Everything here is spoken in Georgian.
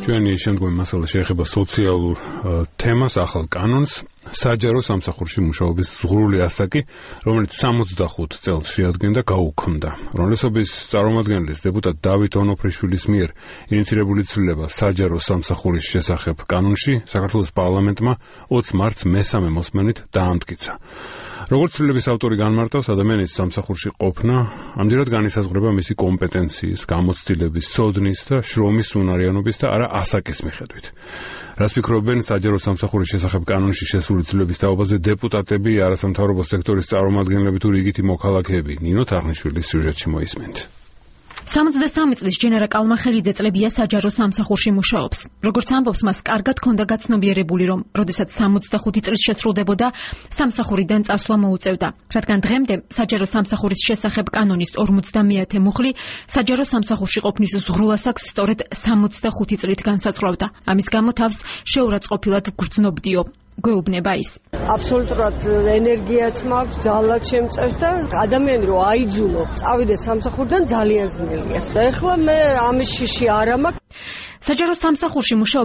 ჩვენი შემდგომი მასალა შეეხება სოციალურ თემას, ახალ კანონს, საჯარო სამსახურში მუშაობის ზღვრული ასაკი, რომელიც 65 წელს შეადგენდა გაუქმდა. რომლესობის წარმომადგენლის დეპუტატ დავით ონოფრიშვილის მიერ ინიციირებული ცვლილება საჯარო სამსახურის შესახებ კანონში საქართველოს პარლამენტმა 20 მარტს მესამე მოსმენით დაამტკიცა. როგორც ცვლილების ავტორი განმარტავს, ადამიანის სამსახურში ყოფნა ამჯერად განისაზღვრება მისი კომპეტენციის, გამოცდილების, ცოდნის და შრომის უნარიანობის და არა ასაკის მიხედვით. რას ფიქრობენ საჯარო სამსახურის შესახებ კანონში შესული ცვლილების თაობაზე დეპუტატები, არასამთავრობო სექტორის წარმომადგენლები თუ რიგითი მოქალაქეები? ნინო თარხნიშვილის სიუჟეტში მოისმენთ. 73 წლის ჯენერა კალმახელიძე წლებია საჯარო სამსახურში მუშაობს. როგორც ამბობს, მას კარგად ჰქონდა გაცნობიერებული, რომ როდესაც 65 წლის შესრულდებოდა, სამსახურიდან წასვლა მოუწევდა. რადგან დღემდე საჯარო სამსახურის შესახებ კანონის 50-ე მუხლი საჯარო სამსახურში ყოფნის ზღვრულ ასაკს სწორედ 65 წლით განსაზღვრავდა. ამის გამო თავს შეურაცხყოფილად გრძნობდიო. გვეუბნება ის. აბსოლუტურად ენერგიაც მაქვს, ძალაც შემწევს და ადამიანი რო აიძულო, წავიდე სამსახურიდან ძალიან ძნელია. ეხლა მე ამის შიში არ მაქვს. საჯარო სამსახურში მუშაობს